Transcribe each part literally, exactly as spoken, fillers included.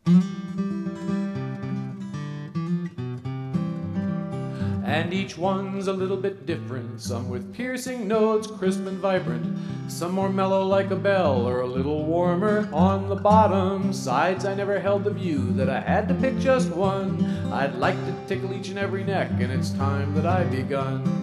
And each one's a little bit different, some with piercing notes, crisp and vibrant, some more mellow like a bell or a little warmer on the bottom. Sides I never held the view that I had to pick just one. I'd like to tickle each and every neck, and it's time that I begun.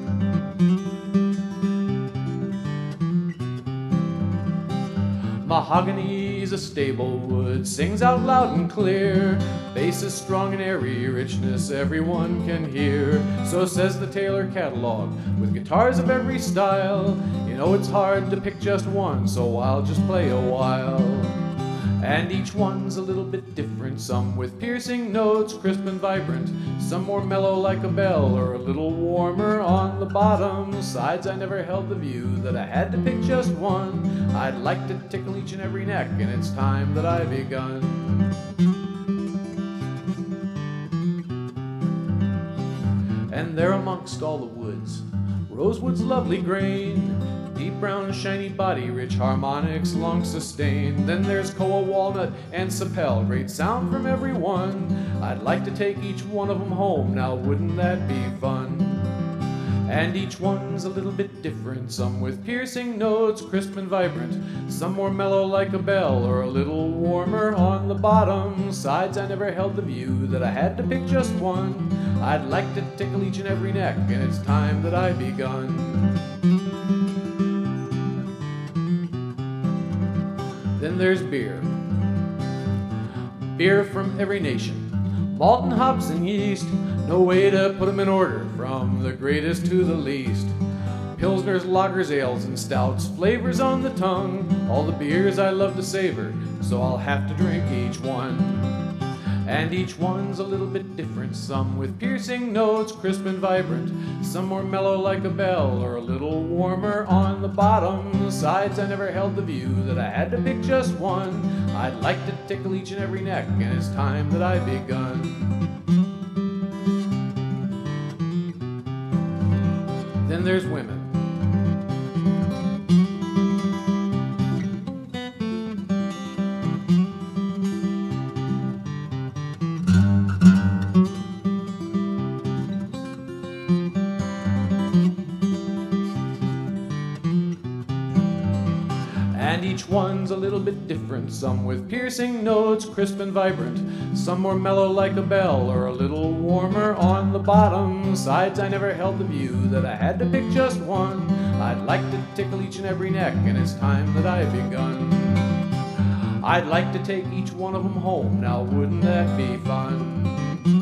Mahogany's a stable wood, sings out loud and clear. Bass is strong and airy, richness everyone can hear. So says the Taylor catalog, with guitars of every style. You know it's hard to pick just one, so I'll just play a while. And each one's a little bit different, some with piercing notes, crisp and vibrant, some more mellow like a bell or a little warmer on the bottom. Sides I never held the view that I had to pick just one. I'd like to tickle each and every neck, and it's time that I begun. And there amongst all the woods, rosewood's lovely grain, deep brown shiny body, rich harmonics long sustained. Then there's koa walnut and sapel, great sound from every one. I'd like to take each one of them home, now wouldn't that be fun? And each one's a little bit different, some with piercing notes, crisp and vibrant, some more mellow like a bell or a little warmer on the bottom. Sides I never held the view that I had to pick just one. I'd like to tickle each and every neck, and it's time that I begun. Then there's beer. Beer from every nation, malt and hops and yeast, no way to put them in order, from the greatest to the least. Pilsners, lagers, ales, and stouts, flavors on the tongue, all the beers I love to savor, so I'll have to drink each one. And each one's a little bit different, some with piercing notes, crisp and vibrant, some more mellow like a bell or a little warmer on the bottom. Sides I never held the view that I had to pick just one. I'd like to tickle each and every neck, and it's time that I begun. Then there's women. And each one's a little bit different, some with piercing notes, crisp and vibrant, some more mellow like a bell or a little warmer on the bottom. Sides I never held the view that I had to pick just one. I'd like to tickle each and every neck, and it's time that I begun. I'd like to take each one of them home, now wouldn't that be fun?